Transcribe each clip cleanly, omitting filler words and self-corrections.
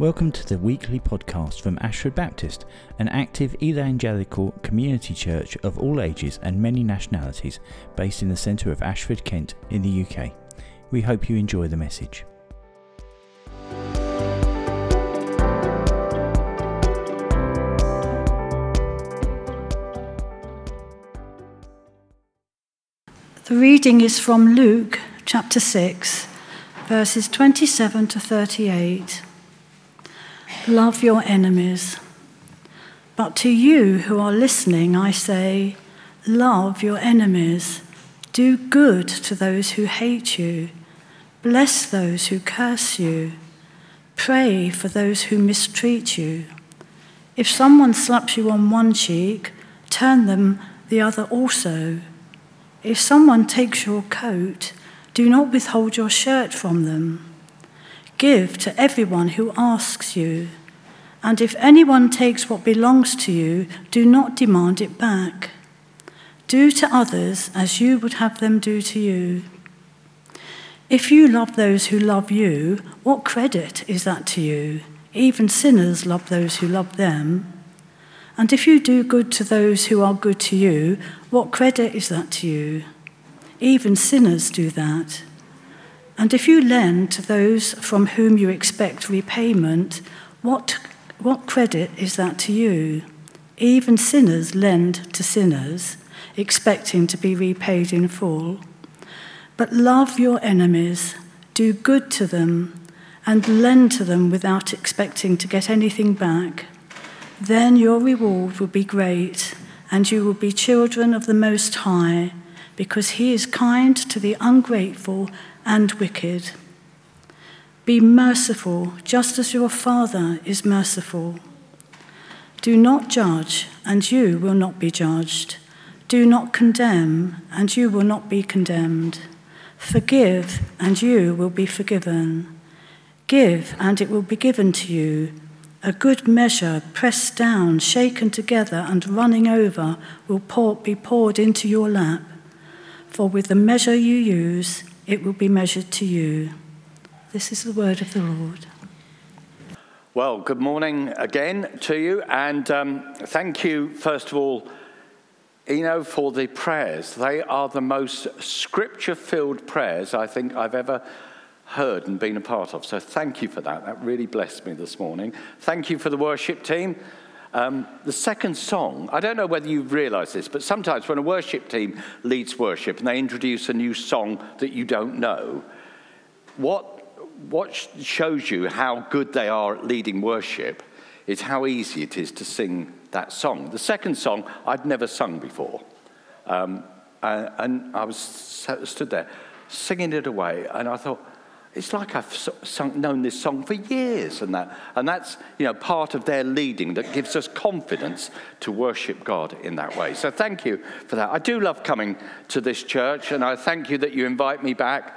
Welcome to the weekly podcast from Ashford Baptist, an active evangelical community church of all ages and many nationalities based in the centre of Ashford, Kent in the UK. We hope you enjoy the message. The reading is from Luke chapter 6, verses 27 to 38. Love your enemies. But to you who are listening, I say, love your enemies. Do good to those who hate you. Bless those who curse you. Pray for those who mistreat you. If someone slaps you on one cheek, turn them the other also. If someone takes your coat, do not withhold your shirt from them. Give to everyone who asks you. And if anyone takes what belongs to you, do not demand it back. Do to others as you would have them do to you. If you love those who love you, what credit is that to you? Even sinners love those who love them. And if you do good to those who are good to you, what credit is that to you? Even sinners do that. And if you lend to those from whom you expect repayment, what credit is that to you? Even sinners lend to sinners, expecting to be repaid in full. But love your enemies, do good to them, and lend to them without expecting to get anything back. Then your reward will be great, and you will be children of the Most High, because he is kind to the ungrateful and wicked. Be merciful, just as your Father is merciful. Do not judge, and you will not be judged. Do not condemn, and you will not be condemned. Forgive, and you will be forgiven. Give, and it will be given to you. A good measure, pressed down, shaken together, and running over, will be poured into your lap. For with the measure you use, it will be measured to you. This is the word of the Lord. Well, good morning again to you, and thank you, first of all, for the prayers. They are the most scripture-filled prayers I think I've ever heard and been a part of. So thank you for that. That really blessed me this morning. Thank you for the worship team. The second song, I don't know whether you've realised this, but sometimes when a worship team leads worship and they introduce a new song that you don't know, what shows you how good they are at leading worship is how easy it is to sing that song. The second song I'd never sung before. And I was stood there singing it away, and I thought, it's like I've known this song for years, and that's part of their leading that gives us confidence to worship God in that way. So thank you for that. I do love coming to this church, and I thank you that you invite me back.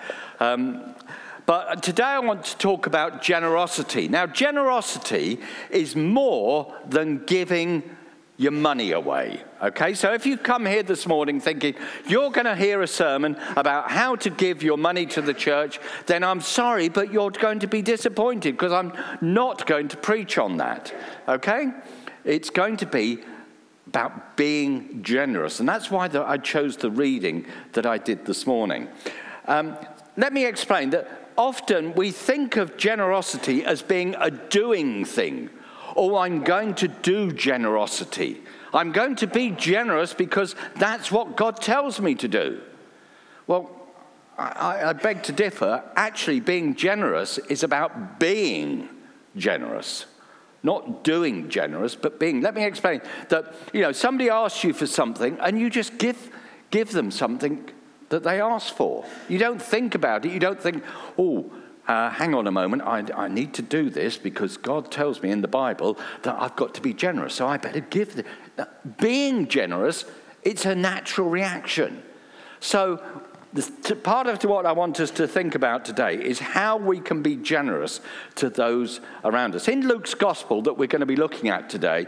But today I want to talk about generosity. Now, generosity is more than giving your money away, okay? So if you've come here this morning thinking you're going to hear a sermon about how to give your money to the church, then I'm sorry, but you're going to be disappointed because I'm not going to preach on that, okay? It's going to be about being generous, and that's why I chose the reading that I did this morning. Let me explain that often we think of generosity as being a doing thing. Oh, I'm going to do generosity. I'm going to be generous because that's what God tells me to do. Well, I beg to differ. Actually, being generous is about being generous. Not doing generous, but being. Let me explain that, somebody asks you for something and you just give them something that they ask for. You don't think about it. You don't think, hang on a moment, I need to do this because God tells me in the Bible that I've got to be generous, so I better give. Being generous, it's a natural reaction. So part of what I want us to think about today is how we can be generous to those around us. In Luke's Gospel that we're going to be looking at today,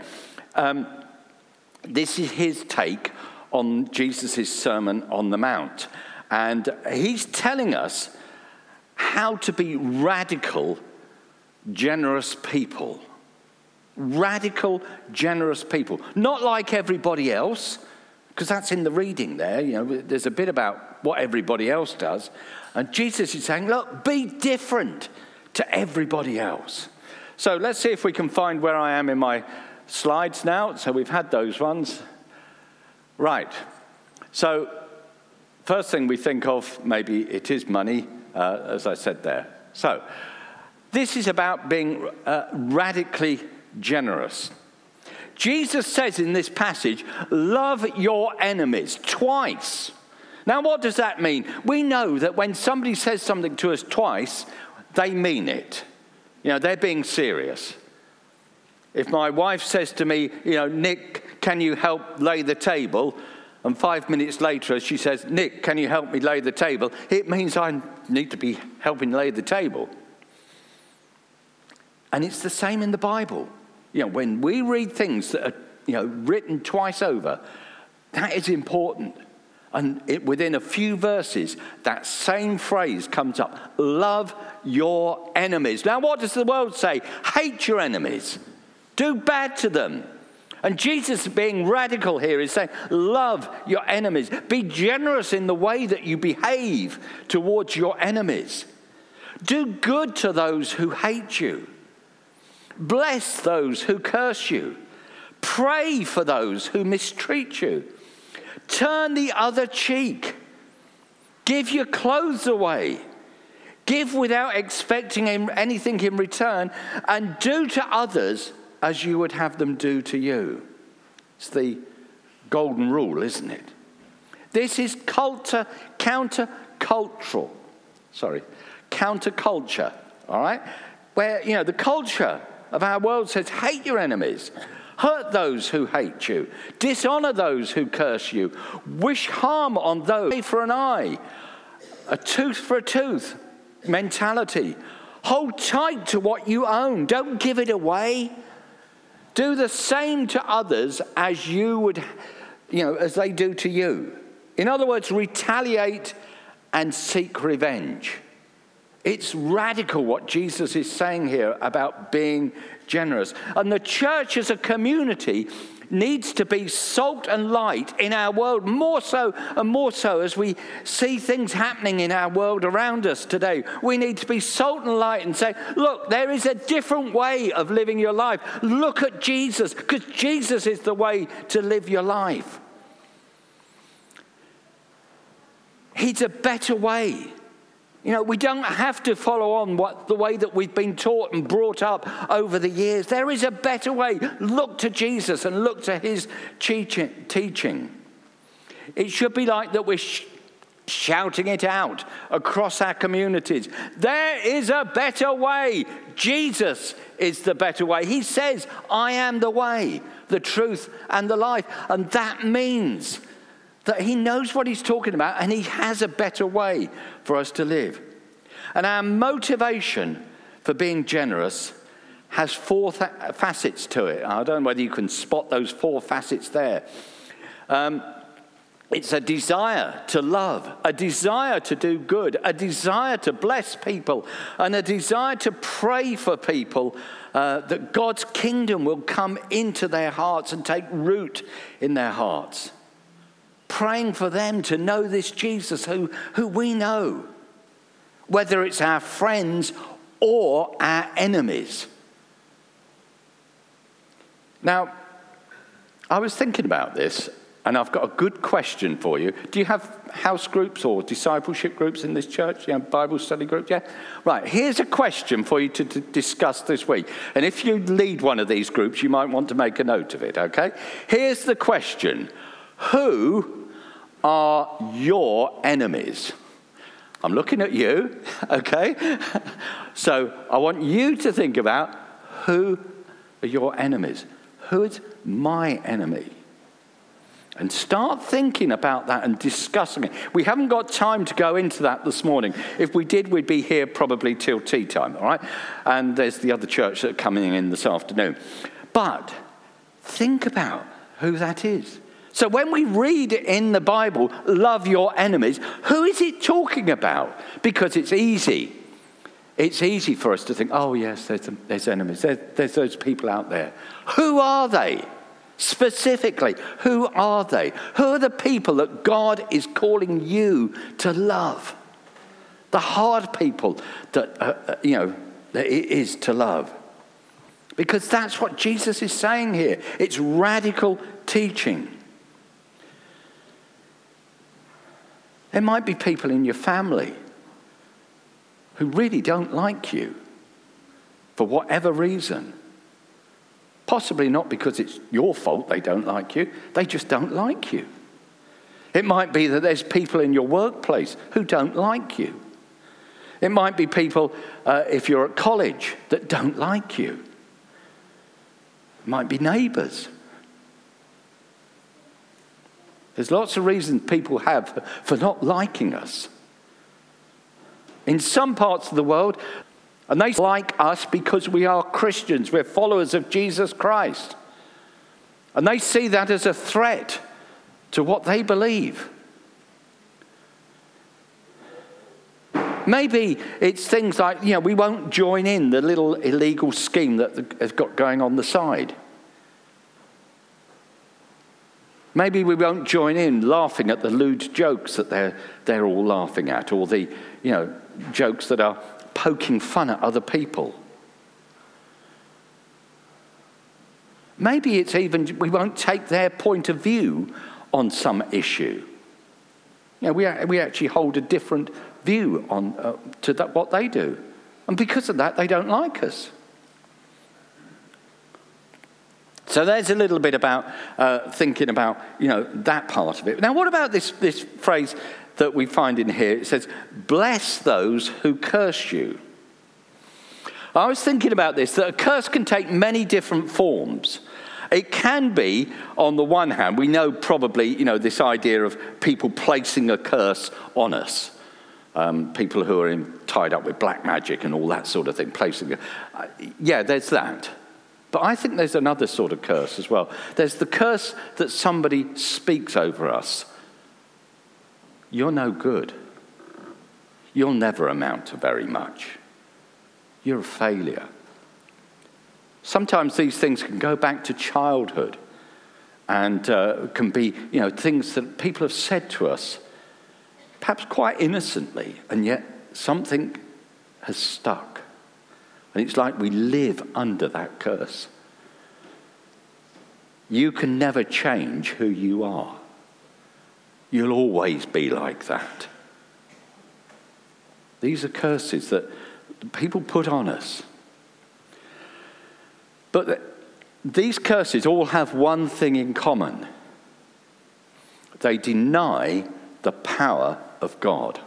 this is his take on Jesus' Sermon on the Mount. And he's telling us how to be radical generous people. Radical, generous people. Not like everybody else, because that's in the reading there. There's a bit about what everybody else does. And Jesus is saying, look, be different to everybody else. So let's see if we can find where I am in my slides now. So we've had those ones. Right. So first thing we think of, maybe it is money, as I said there. So this is about being radically generous. Jesus says in this passage, love your enemies, twice. Now, what does that mean? We know that when somebody says something to us twice, they mean it. They're being serious. If my wife says to me, Nick, can you help lay the table? And 5 minutes later, she says, Nick, can you help me lay the table? It means I need to be helping lay the table. And it's the same in the Bible. When we read things that are, written twice over, that is important. And within a few verses, that same phrase comes up. Love your enemies. Now, what does the world say? Hate your enemies. Do bad to them. And Jesus, being radical here, is saying, love your enemies. Be generous in the way that you behave towards your enemies. Do good to those who hate you. Bless those who curse you. Pray for those who mistreat you. Turn the other cheek. Give your clothes away. Give without expecting anything in return, and do to others as you would have them do to you. It's the golden rule, isn't it? This is counterculture, all right? Where, the culture of our world says, hate your enemies. Hurt those who hate you. Dishonor those who curse you. Wish harm on those. Eye for an eye. A tooth for a tooth mentality. Hold tight to what you own. Don't give it away. Do the same to others as you would, as they do to you. In other words, retaliate and seek revenge. It's radical what Jesus is saying here about being generous. And the church as a community needs to be salt and light in our world, more so and more so as we see things happening in our world around us today. We need to be salt and light and say, look, there is a different way of living your life. Look at Jesus, because Jesus is the way to live your life. He's a better way. We don't have to follow on the way that we've been taught and brought up over the years. There is a better way. Look to Jesus and look to his teaching. It should be like that we're shouting it out across our communities. There is a better way. Jesus is the better way. He says, I am the way, the truth, and the life. And that means that he knows what he's talking about, and he has a better way for us to live. And our motivation for being generous has 4 facets to it. I don't know whether you can spot those 4 facets there. It's a desire to love, a desire to do good, a desire to bless people, and a desire to pray for people that God's kingdom will come into their hearts and take root in their hearts. Praying for them to know this Jesus who we know, whether it's our friends or our enemies. Now, I was thinking about this, and I've got a good question for you. Do you have house groups or discipleship groups in this church? Bible study groups? Yeah? Right, here's a question for you to discuss this week. And if you lead one of these groups, you might want to make a note of it, okay? Here's the question. Who are your enemies? I'm looking at you, okay? So I want you to think about who are your enemies. Who is my enemy? And start thinking about that and discussing it. We haven't got time to go into that this morning. If we did, we'd be here probably till tea time, all right? And there's the other church that are coming in this afternoon. But think about who that is. So when we read in the Bible, love your enemies, who is it talking about? Because it's easy. it's easy for us to think, oh yes, there's enemies. There's those people out there. Who are they? Specifically, who are they? Who are the people that God is calling you to love? The hard people that, that it is to love. Because that's what Jesus is saying here. It's radical teaching. There might be people in your family who really don't like you for whatever reason. Possibly not because it's your fault they don't like you. They just don't like you. It might be that there's people in your workplace who don't like you. It might be people, if you're at college, that don't like you. It might be neighbours. There's lots of reasons people have for not liking us. In some parts of the world, and they like us because we are Christians, we're followers of Jesus Christ. And they see that as a threat to what they believe. Maybe it's things like, we won't join in the little illegal scheme that they've got going on the side. Maybe we won't join in laughing at the lewd jokes that they're all laughing at, or the, jokes that are poking fun at other people. Maybe it's even we won't take their point of view on some issue. We actually hold a different view on what they do, and because of that, they don't like us. So there's a little bit about thinking about that part of it. Now, what about this phrase that we find in here? It says, "Bless those who curse you." I was thinking about this, that a curse can take many different forms. It can be, on the one hand, we know probably, this idea of people placing a curse on us. People who are tied up with black magic and all that sort of thing, there's that. But I think there's another sort of curse as well. There's the curse that somebody speaks over us. You're no good. You'll never amount to very much. You're a failure. Sometimes these things can go back to childhood and can be, things that people have said to us, perhaps quite innocently, and yet something has stuck. And it's like we live under that curse. You can never change who you are. You'll always be like that. These are curses that people put on us. But these curses all have one thing in common. They deny the power of God.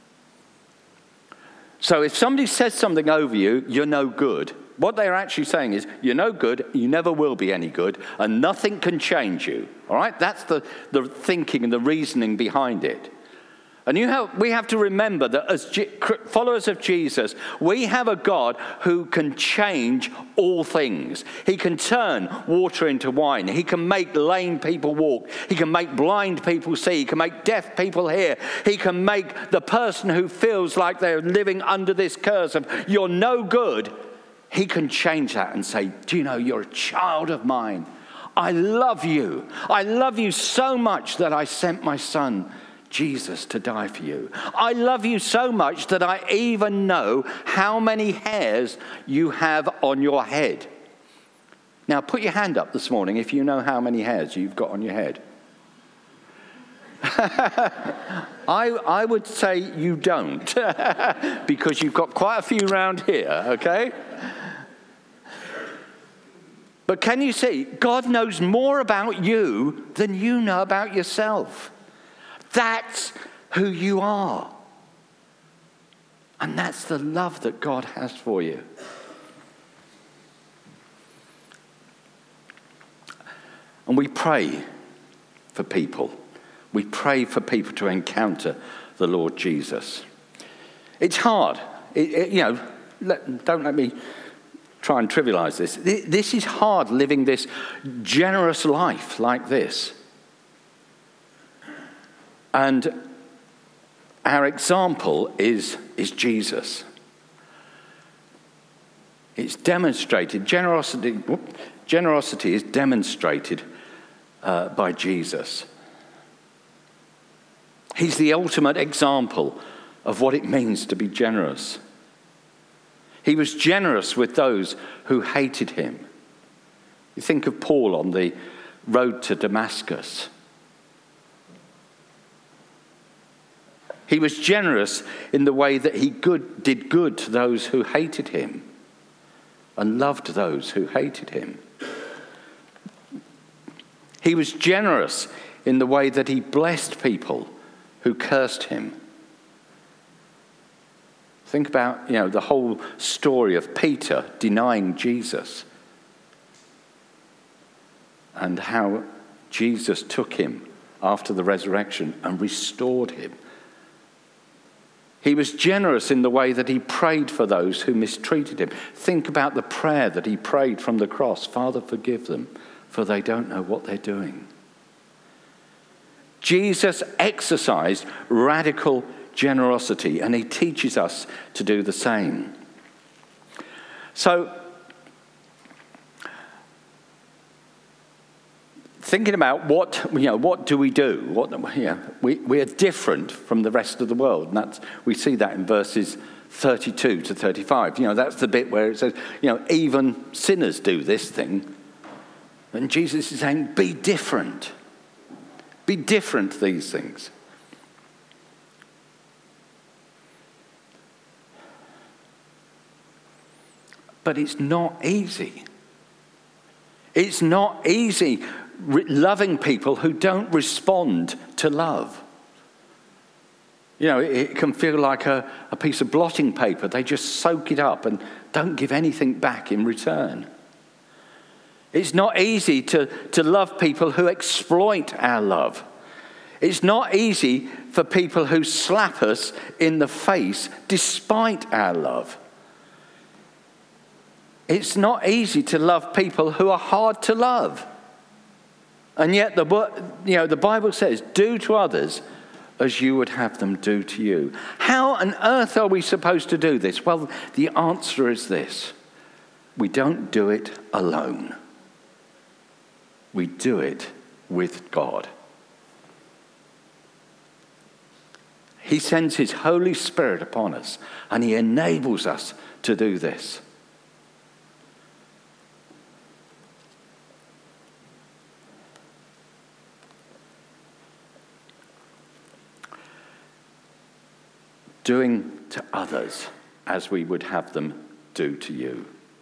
So if somebody says something over you, you're no good, what they're actually saying is, you're no good, you never will be any good, and nothing can change you. All right? That's the thinking and the reasoning behind it. And we have to remember that as followers of Jesus, we have a God who can change all things. He can turn water into wine. He can make lame people walk. He can make blind people see. He can make deaf people hear. He can make the person who feels like they're living under this curse of you're no good, he can change that and say, do you know, you're a child of mine. I love you. I love you so much that I sent my son Jesus to die for you. I love you so much that I even know how many hairs you have on your head. Now put your hand up this morning if you know how many hairs you've got on your head. I would say you don't because you've got quite a few round here, okay? But can you see, God knows more about you than you know about yourself. That's who you are. And that's the love that God has for you. And we pray for people. We pray for people to encounter the Lord Jesus. It's hard. Don't let me try and trivialize this. This is hard, living this generous life like this. And our example is Jesus. It's demonstrated. Generosity is demonstrated by Jesus. He's the ultimate example of what it means to be generous. He was generous with those who hated him. You think of Paul on the road to Damascus. He was generous in the way that he did good to those who hated him and loved those who hated him. He was generous in the way that he blessed people who cursed him. Think about, the whole story of Peter denying Jesus and how Jesus took him after the resurrection and restored him. He was generous in the way that he prayed for those who mistreated him. Think about the prayer that he prayed from the cross. Father, forgive them, for they don't know what they're doing. Jesus exercised radical generosity, and he teaches us to do the same. So, thinking about what do we do? We are different from the rest of the world, and we see that in verses 32 to 35. That's the bit where it says, even sinners do this thing. And Jesus is saying, be different. Be different to these things. But it's not easy. It's not easy loving people who don't respond to love. It can feel like a piece of blotting paper. They just soak it up and don't give anything back in return. It's not easy to love people who exploit our love. It's not easy for people who slap us in the face despite our love. It's not easy to love people who are hard to love. And yet the Bible says, do to others as you would have them do to you. How on earth are we supposed to do this? Well, the answer is this. We don't do it alone. We do it with God. He sends his Holy Spirit upon us, and he enables us to do this. Doing to others as we would have them do to you.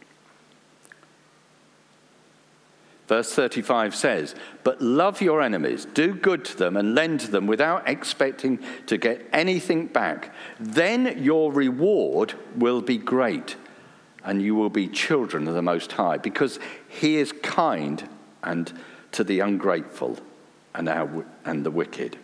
Verse 35 says, but love your enemies, do good to them and lend to them without expecting to get anything back. Then your reward will be great and you will be children of the Most High, because he is kind and to the ungrateful and the wicked.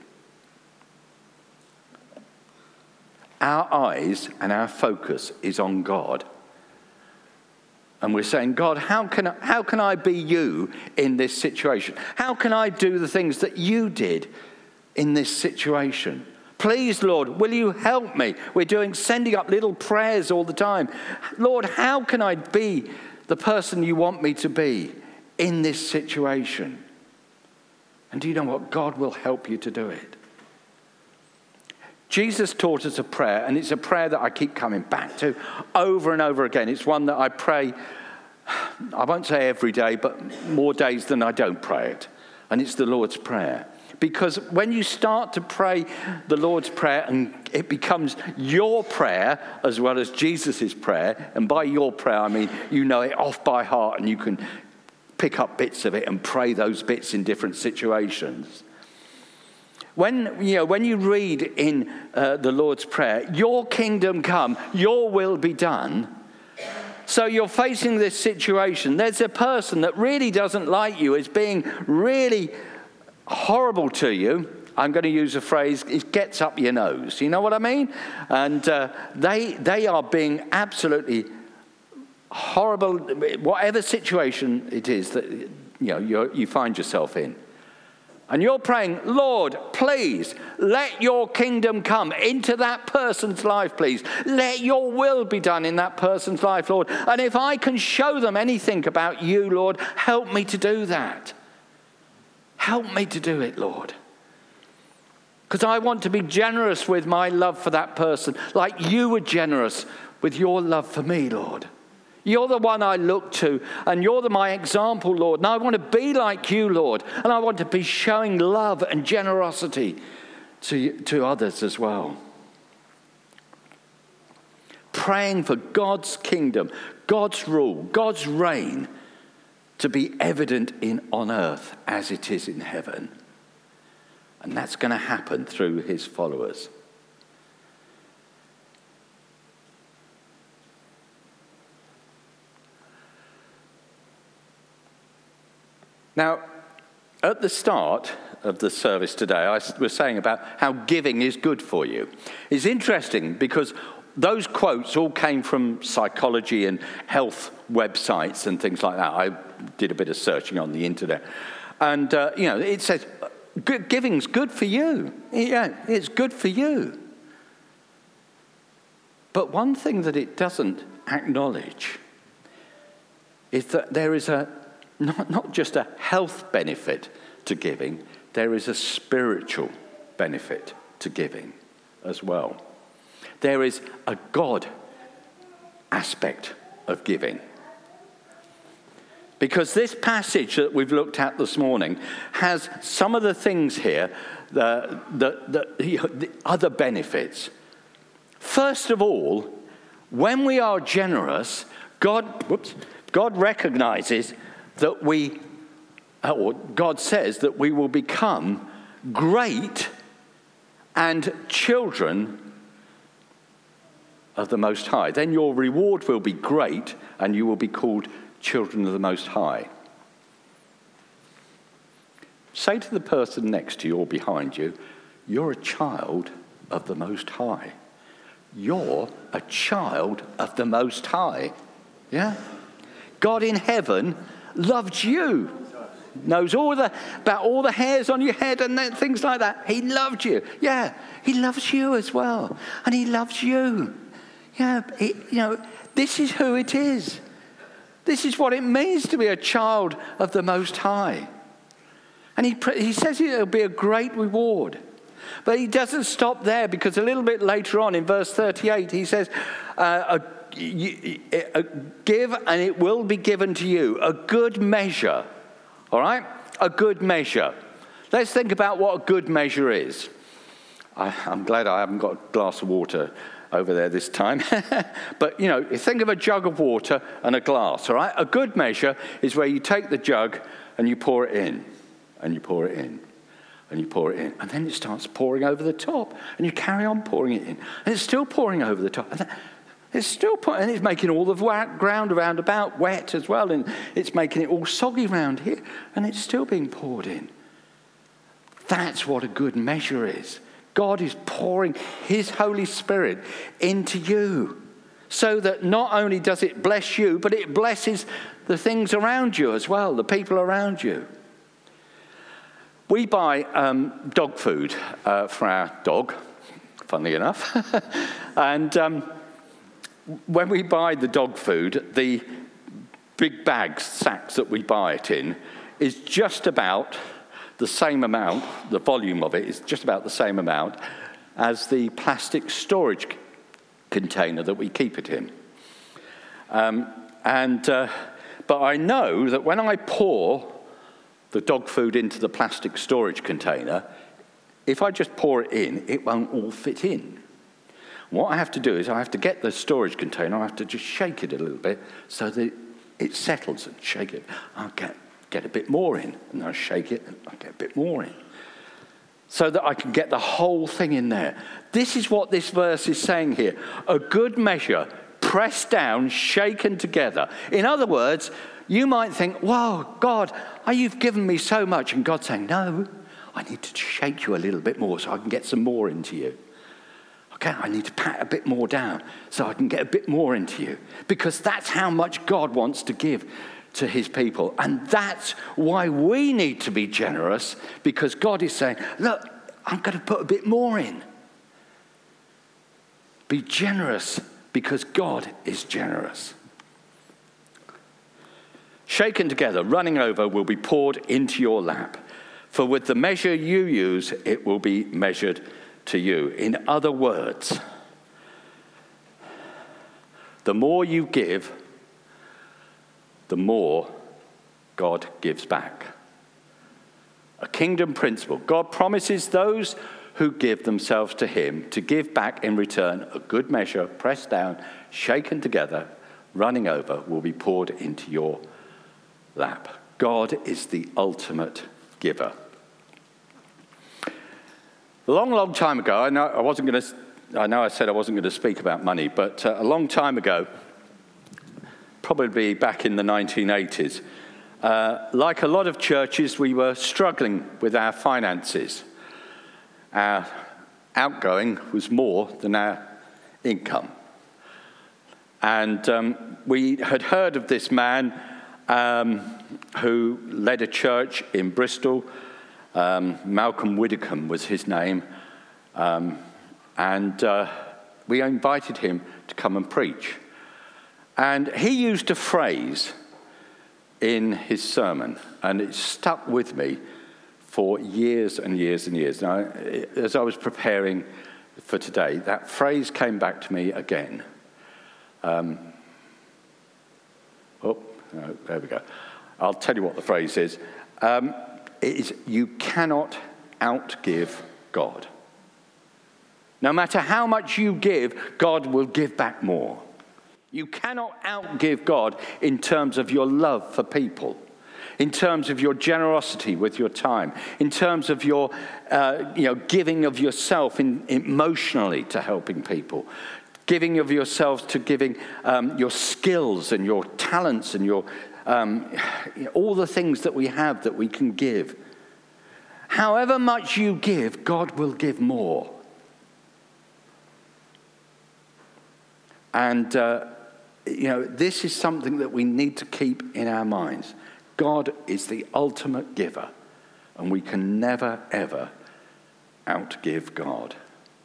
Our eyes and our focus is on God. And we're saying, God, how can I be you in this situation? How can I do the things that you did in this situation? Please, Lord, will you help me? We're sending up little prayers all the time. Lord, how can I be the person you want me to be in this situation? And do you know what? God will help you to do it. Jesus taught us a prayer, and it's a prayer that I keep coming back to over and over again. It's one that I pray, I won't say every day, but more days than I don't pray it. And it's the Lord's Prayer. Because when you start to pray the Lord's Prayer and it becomes your prayer as well as Jesus' prayer, and by your prayer I mean you know it off by heart and you can pick up bits of it and pray those bits in different situations. When you read in the Lord's Prayer, your kingdom come, your will be done. So you're facing this situation. There's a person that really doesn't like you, is being really horrible to you. I'm going to use a phrase, it gets up your nose. You know what I mean? And they are being absolutely horrible, whatever situation it is that you find yourself in. And you're praying, Lord, please, let your kingdom come into that person's life, please. Let your will be done in that person's life, Lord. And if I can show them anything about you, Lord, help me to do that. Help me to do it, Lord. Because I want to be generous with my love for that person, like you were generous with your love for me, Lord. You're the one I look to, and you're my example, Lord. And I want to be like you, Lord. And I want to be showing love and generosity to others as well. Praying for God's kingdom, God's rule, God's reign to be evident on earth as it is in heaven. And that's going to happen through his followers. Now, at the start of the service today, I was saying about how giving is good for you. It's interesting because those quotes all came from psychology and health websites and things like that. I did a bit of searching on the internet. And, it says, giving's good for you. Yeah, it's good for you. But one thing that it doesn't acknowledge is that there is not just a health benefit to giving, there is a spiritual benefit to giving as well. There is a God aspect of giving. Because this passage that we've looked at this morning has some of the things here, the other benefits. First of all, when we are generous, God recognizes that God says that we will become great and children of the Most High. Then your reward will be great and you will be called children of the Most High. Say to the person next to you or behind you, you're a child of the Most High. You're a child of the Most High. Yeah? God in heaven loved you. Knows about all the hairs on your head and things like that. He loved you. Yeah, he loves you as well. And he loves you. Yeah, this is who it is. This is what it means to be a child of the Most High. And he says it'll be a great reward. But he doesn't stop there, because a little bit later on in verse 38, he says, give and it will be given to you, a good measure. All right? A good measure. Let's think about what a good measure is. I'm glad I haven't got a glass of water over there this time. But, think of a jug of water and a glass, all right? A good measure is where you take the jug and you pour it in, and you pour it in, and you pour it in. And then it starts pouring over the top, and you carry on pouring it in. And it's still pouring over the top. And it's still pouring, and it's making all the ground around about wet as well, and it's making it all soggy around here, and it's still being poured in. That's what a good measure is. God is pouring his Holy Spirit into you so that not only does it bless you, but it blesses the things around you as well, the people around you. We buy dog food for our dog, funnily enough. And when we buy the dog food, the big bags, sacks that we buy it in, is just about the same amount, the volume of it is just about the same amount as the plastic storage container that we keep it in. But I know that when I pour the dog food into the plastic storage container, if I just pour it in, it won't all fit in. What I have to do is I have to get the storage container, I have to just shake it a little bit so that it settles, and shake it. I'll get a bit more in, and I'll shake it, and I'll get a bit more in, so that I can get the whole thing in there. This is what this verse is saying here. A good measure, pressed down, shaken together. In other words, you might think, wow, God, you've given me so much. And God's saying, no, I need to shake you a little bit more so I can get some more into you. Okay, I need to pat a bit more down so I can get a bit more into you. Because that's how much God wants to give to his people. And that's why we need to be generous, because God is saying, look, I'm going to put a bit more in. Be generous because God is generous. Shaken together, running over, will be poured into your lap. For with the measure you use, it will be measured to you. In other words, the more you give, the more God gives back. A kingdom principle. God promises those who give themselves to him to give back in return a good measure, pressed down, shaken together, running over, will be poured into your lap. God is the ultimate giver. A long time ago, I know I said I wasn't going to speak about money, but a long time ago, probably back in the 1980s, like a lot of churches, we were struggling with our finances. Our outgoing was more than our income. And we had heard of this man who led a church in Bristol. Malcolm Widdicombe was his name. And we invited him to come and preach. And he used a phrase in his sermon, and it stuck with me for years and years and years. Now, as I was preparing for today, that phrase came back to me again. There we go. I'll tell you what the phrase is. It is, you cannot outgive God. No matter how much you give, God will give back more. You cannot outgive God in terms of your love for people, in terms of your generosity with your time, in terms of your giving of yourself emotionally to helping people, giving of yourselves to giving your skills and your talents and your all the things that we have that we can give. However much you give, God will give more. And this is something that we need to keep in our minds. God is the ultimate giver, and we can never, ever outgive God.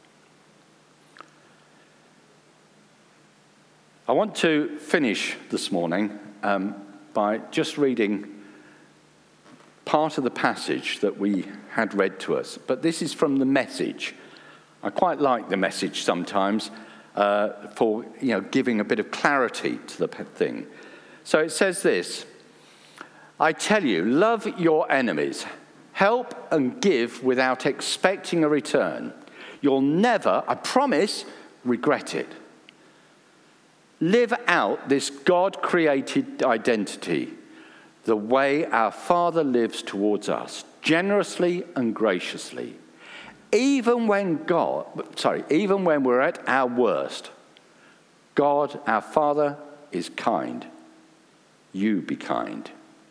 I want to finish this morning by just reading part of the passage that we had read to us. But this is from the Message. I quite like the Message sometimes for giving a bit of clarity to the thing. So it says this: I tell you, love your enemies. Help and give without expecting a return. You'll never, I promise, regret it. Live out this God-created identity, the way our Father lives towards us, generously and graciously. Even when we're at our worst, God, our Father, is kind. You be kind.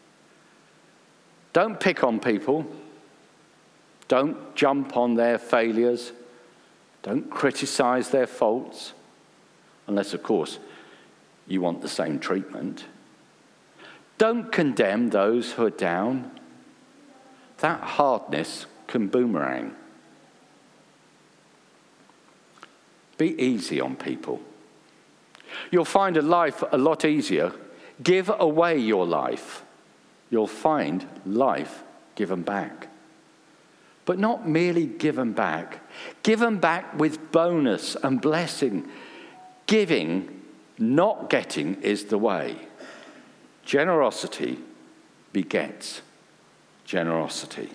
Don't pick on people. Don't jump on their failures. Don't criticize their faults. Unless, of course, you want the same treatment. Don't condemn those who are down. That hardness can boomerang. Be easy on people. You'll find a life a lot easier. Give away your life. You'll find life given back. But not merely given back. Given back with bonus and blessing. Giving, not getting, is the way. Generosity begets generosity.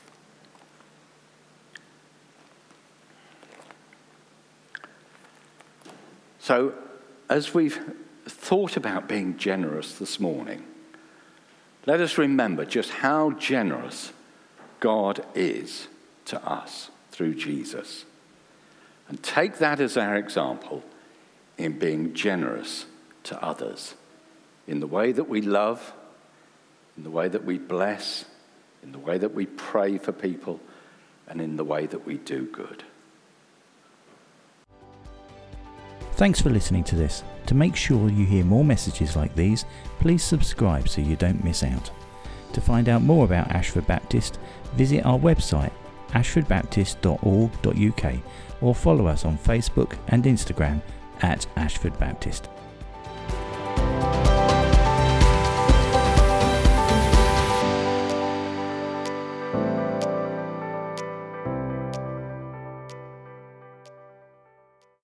So, as we've thought about being generous this morning, let us remember just how generous God is to us through Jesus. And take that as our example in being generous to others, in the way that we love, in the way that we bless, in the way that we pray for people, and in the way that we do good. Thanks for listening to this. To make sure you hear more messages like these, please subscribe so you don't miss out. To find out more about Ashford Baptist, visit our website ashfordbaptist.org.uk or follow us on Facebook and Instagram @Ashford Baptist.